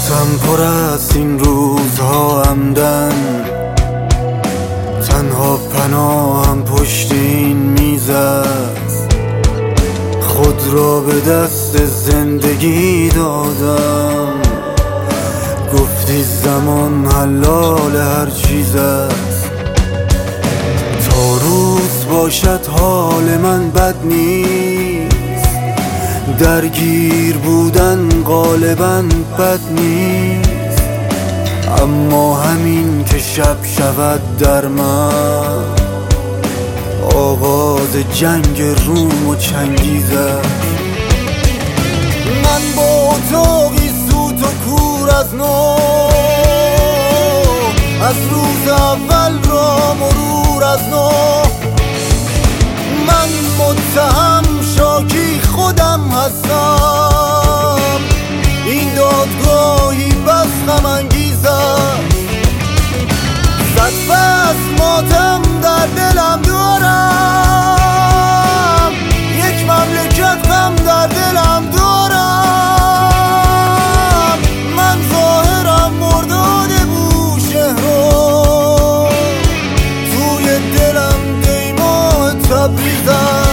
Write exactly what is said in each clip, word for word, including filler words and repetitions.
قصم پر است این روزها عمدن، تنها پناهم پشت این میز است. خود را به دست زندگی دادم، گفتی زمان حلال هر چیز است. تا روز باشد حال من بد نیست، درگیر بودن غالبا بد نیست. اما همین که شب شود در من، آغاز جنگ روم و چنگیز است. من با اتاقی سوت و کور از نو، از روز اول را مرور از نو. من متهم شاکی خودم هستم، این دادگاهی بس غم انگیز است. صد فصل ماتم در دلم دارم، یک مملکت غم در دلم دارم. من ظاهرم مرداد بوشهرم، توی دلم دیماه تبریز است.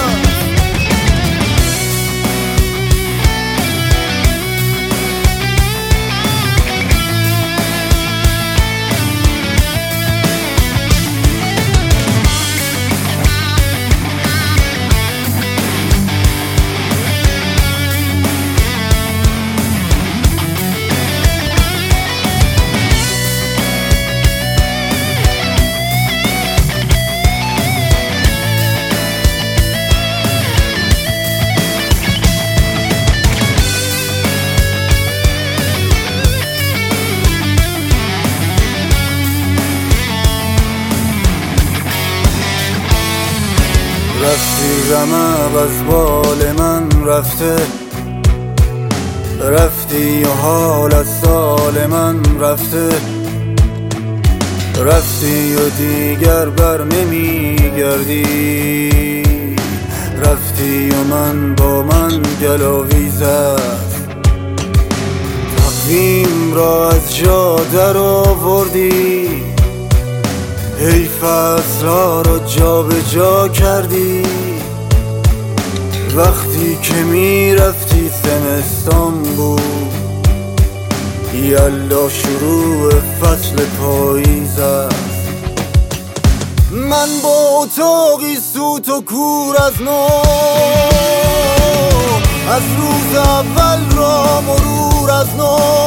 رفتی رمق از بال من رفته، رفتی و حال از سال من رفته. رفتی و دیگر بر نمی گردی، رفتی و من با من گلاویز است. تقویم را از جا در آوردی، ای فصل‌ها را جا به جا کردی. وقتی که می رفتی زمستان بود، یلا شروع فصل پاییز است. من با اتاقی سوت و کور از نو، از روز اول را مرور از نو.